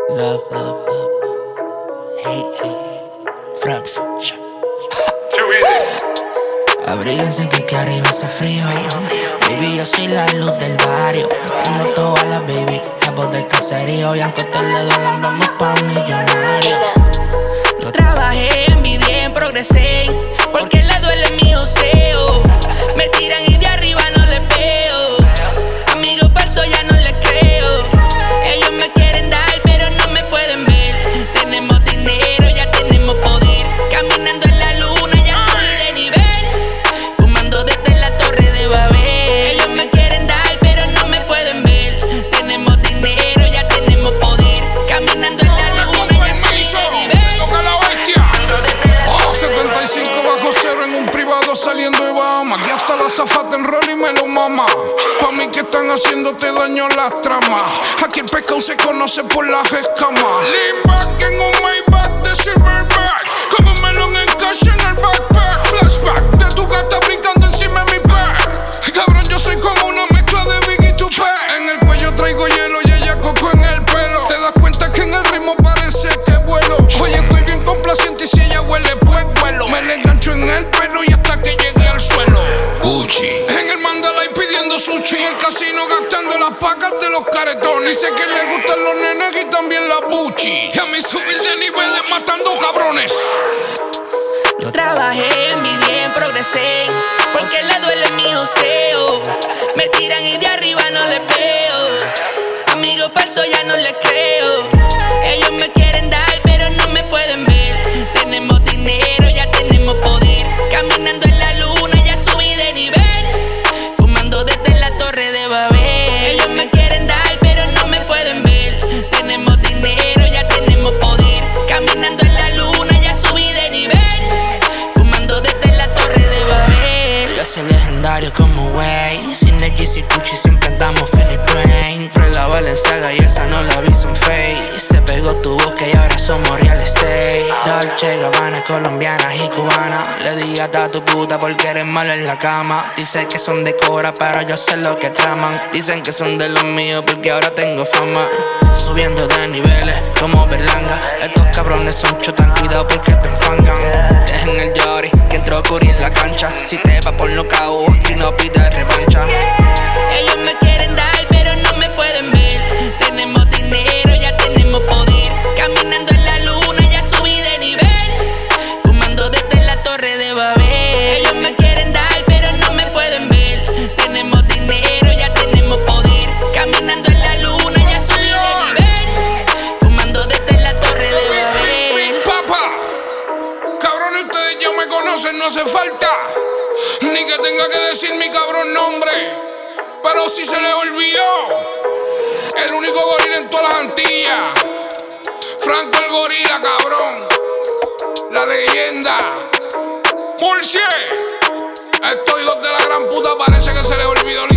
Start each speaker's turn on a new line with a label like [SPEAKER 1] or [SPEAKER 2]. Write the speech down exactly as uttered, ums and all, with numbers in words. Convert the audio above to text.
[SPEAKER 1] Love, love, love. Hate, hate. Frankfurt. Abríguense que aquí arriba hace frío. Baby, yo soy la luz del barrio. Tengo todas las baby, la voz del caserío. Y aunque te le duelan, vamos pa' un millonario. Yo trabajé, envidié, progresé, porque le duele mi joseo. Me tiran y de arriba no les veo. Amigos falsos ya no les creo. Ellos me quieren dar, pero no me pueden ver. Tenemos dinero, ya tenemos poder. Caminando en la luna, ya subí de nivel. Fumando desde la torre de Babel. Ellos me quieren dar, pero no me pueden ver. Tenemos dinero, ya tenemos poder. Caminando en la luna, ya subí de nivel.
[SPEAKER 2] setenta y cinco bajo cero en un privado saliendo de Bahamas. Y hasta la azafata en rol y me lo mama. Pa' mí que están haciéndote daño las tramas. Aquí el pescado se conoce por las escamas. Lean back en un Maybach de Silverback. Como un melón en cash en el backpack. Flashback de tu gata brincando encima de mi back. Cabrón, yo soy como una mezcla de Biggie y Tupac. En el cuello traigo hielo y ella coco en el pelo. Te das cuenta que en el ritmo parece que vuelo. Oye, estoy bien complaciente y si ella huele pues vuelo. Me le engancho en el pelo y hasta que llegue al suelo. Gucci en el Mandalay pidiendo sushi. En el casino gastando las pacas de los caretones. Dice que le gustan los nenes y también la buchi. Y a mí subir de niveles matando cabrones.
[SPEAKER 1] Yo trabajé, envidié, progresé, porque le duele mi joseo. Me tiran y de arriba no les veo. Amigos falsos ya no les creo. Ellos me quieren dar, pero no me pueden ver. Tenemos dinero, ya tenemos poder. Caminando en la luna, ya subí de nivel. Fumando desde la torre de Babel. Ellos me quieren dar, pero no me pueden ver. Tenemos dinero, ya tenemos poder. Caminando en la luna, ya subí de nivel. Fumando desde la torre de Babel. Yo soy legendario como Way. Sin X y Gucci siempre andamos Philip Plain. Pero la Balenciaga y esa no la vi en fake. Se pegó tu boca y ahora somos real estate. Dolce, Gabbana, colombianas y cubanas. Le di a tu puta porque eres malo en la cama. Dicen que son de cobra pero yo sé lo que traman. Dicen que son de los míos porque ahora tengo fama. Subiendo de niveles como Berlanga. Estos cabrones son chotan, cuidado porque te enfangan. Dejen el Yori que entró Curry en la cancha. Si te va por nocaut aquí no pides revancha. Ellos me quieren dar pero no me pueden ver. Tenemos dinero, ya tenemos poder. Caminando en la luna, ya subí de nivel. Fumando desde la torre de Babel. Ellos me quieren dar pero no me pueden ver. Tenemos dinero, ya tenemos poder. Caminando en la luna, ya subí de nivel. Fumando desde la torre de Babel.
[SPEAKER 2] Papá, cabrones, ustedes ya me conocen, no hace falta ni que tenga que decir mi cabrón nombre. Pero si se les olvidó, el único gorila en todas las Antillas, Franco el gorila, cabrón. La leyenda Murcie. Estos hijos de la gran puta parece que se les olvidó